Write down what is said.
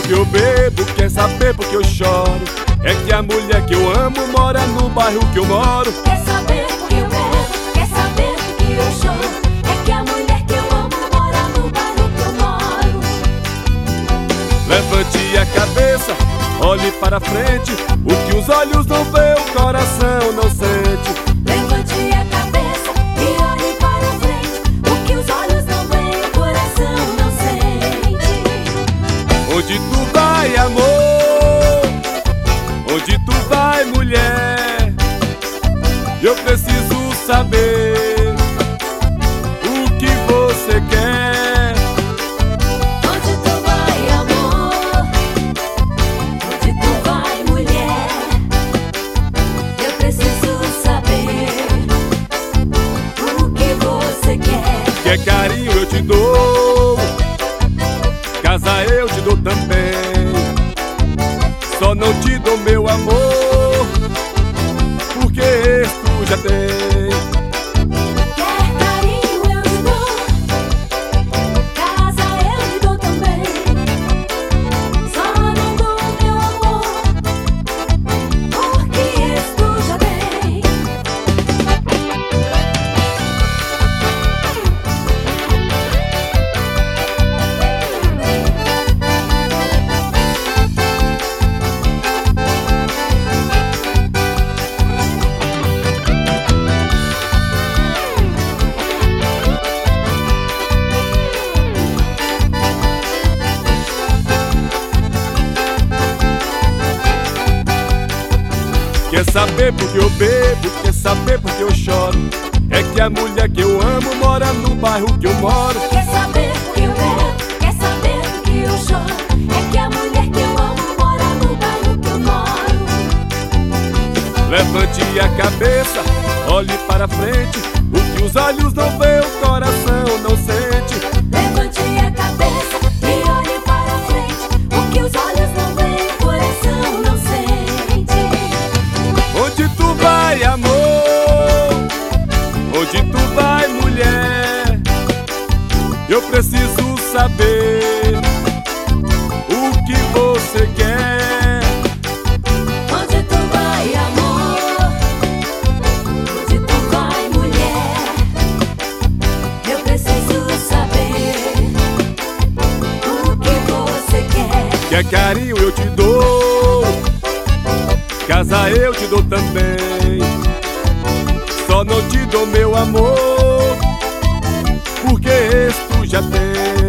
porque eu bebo, quer saber porque eu choro. É que a mulher que eu amo mora no bairro que eu moro. Quer saber porque eu bebo, quer saber porque eu choro. É que a mulher que eu amo mora no bairro que eu moro. Levante a cabeça, olhe para frente. O que os olhos não vê, o coração não sente. Levante a cabeça e olhe para frente. O que os olhos não veem, o coração não sente. Onde tu vai, amor? Onde tu vai, mulher? Eu preciso saber o que você quer. Onde tu vai, amor? Onde tu vai, mulher? Eu preciso saber o que você quer. Quer carinho eu te dou, casa eu te dou também. Só não te dou meu amor, porque esse tu já tem. Quer carinho eu te dou, casa eu te dou também. Só não dou meu amor, porque esse tu já tem. Quer saber porque eu bebo, quer saber porque eu choro. É que a mulher que eu amo mora no bairro que eu moro. Quer saber porque eu bebo, quer saber porque eu choro. É que a mulher que eu amo mora no bairro que eu moro. Levante a cabeça, olhe para frente. O que os olhos não vê, o coração não sente. Levante a cabeça e olhe para frente. O que os olhos não veem, o coração não sente. Onde tu vai, amor? Onde tu vai, mulher? Eu preciso saber o que você quer. Onde tu vai, amor? Onde tu vai, mulher? Eu preciso saber o que você quer. Quer carinho eu te dou, casa eu te dou também. Só não te dou meu amor, porque esse tu já tem.